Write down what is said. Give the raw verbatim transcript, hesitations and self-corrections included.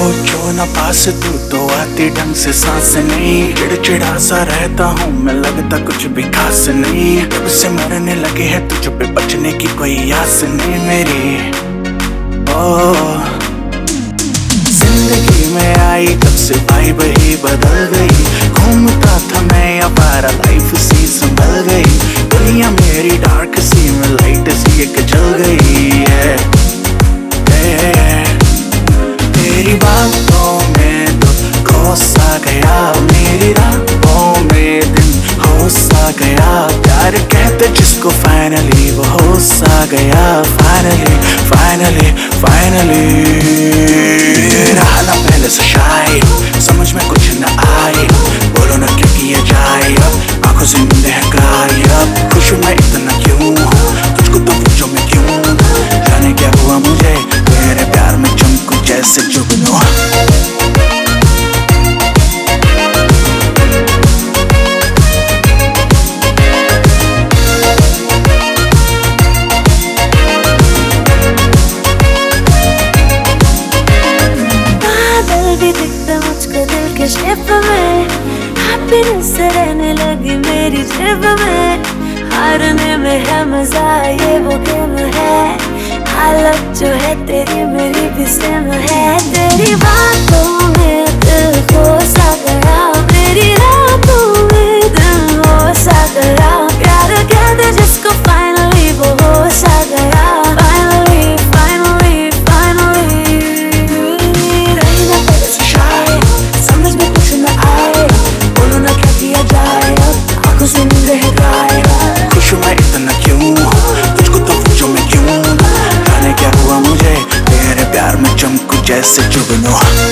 जो न पास तू तो आती ढंग से सांस नहीं, चिड़चिड़ा सा रहता हूँ मैं, लगता कुछ भी खास नहीं। तब से मरने लगे है तुझ पे, बचने की कोई आस नहीं मेरी। ओ जिंदगी में आई तब से वाइब ही बदल गई, घूमता था मैं अपारा लाइफ सी संभल गई। दुनिया मेरी डार्क सी में लाइट सी एक जल गई है। तेरी बातों में तो खो सा गया, मेरी रातों में दिन हो सा गया। प्यार कहते जिसको फाइनली वो हो सा गया। फाइनली फाइनली फाइनली रहा ना पहले से शायद, समझ में कुछ न आए, बोलो ना क्या किया जाए अब, आंखों से नींद है गायब। खुश मैं इतना क्यों, तुझको तो पूछो मैं क्यों, जाने क्या हुआ मुझे, तेरे प्यार में चमकू जैसे जुगनू। शेप में हैप्पीनेस रहने लगी मेरी जेब में, हारने में है मजा ये वो गेम है। हालत जो है तेरी मेरी भी सेम है, तेरी बातों में दिल खो सा गया, मेरी रातों में दिल हो सा गया। प्यार कहते जिसको फाइनली वो हो सा गया। फाइनली फाइनली फाइनली रही ना पहले से शायद, समझ में कुछ न आए, बोलो ना क्या किया जाए अब, आंखों से नींद है गायब। खुश मैं इतना क्यों, तुझको तो पूछो मैं क्यों, जाने क्या हुआ मुझे, तेरे प्यार में चमकू जैसे जुगनू।